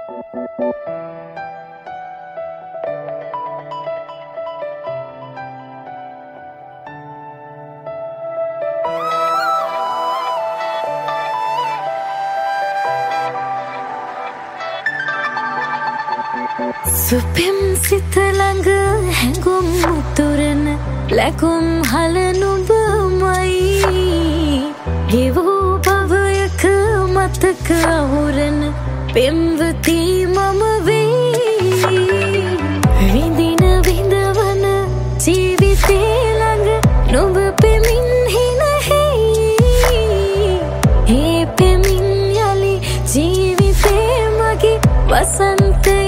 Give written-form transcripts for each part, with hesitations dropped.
සුපිම් සිත ළඟ හැඟුම් උතුරන ලැකුම් හල නුඹමයි ගෙවූ භවයක මතක අවුරන පෙම්වති මම වෙයි විඳින විඳවන ජීවිතේ ළඟ නුඹ පෙමින් හිනහෙයි ඒ පෙමින් යලි ජීවිතේ මගේ වසන්තයේ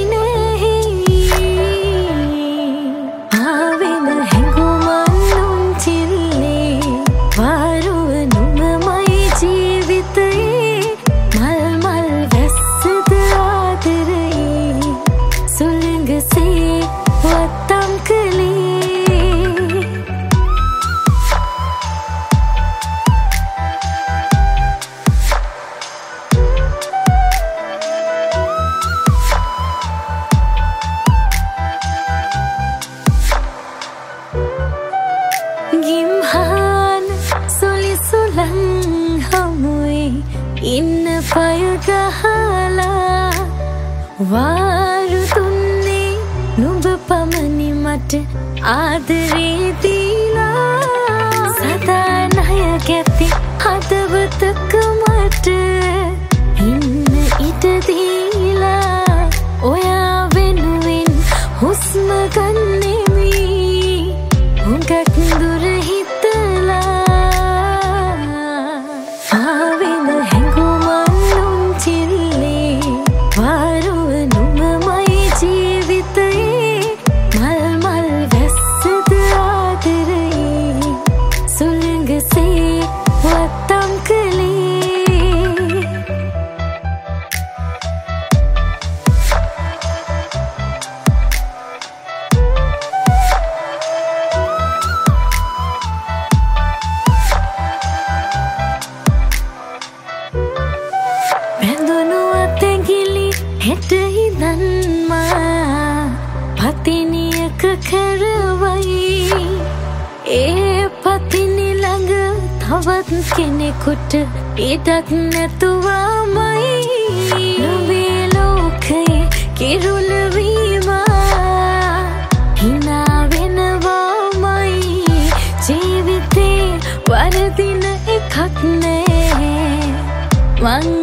ඉන්න පය ගහලා වාරු දුන්නේ නුඹ පමණි මට ආදරේ දීලා සදා ණය ගැති හදවතක මට ඉන්න ඉඩ දීලා ඔයා වෙනුවෙන් හුස්ම ගන්නෙමි හුඟක් දුර හිතලා හෙට ඉඳන්ම පතිනියක කරවයි ඒ පතිනි ළඟ තවත් කෙනෙකුට ඉඩක් නැතුවමයි නුඹේ ලෝකයේ කිරුළ වීම හිනා වෙනවාමයි ජීවිතේ වරදින එකක් නෑ මං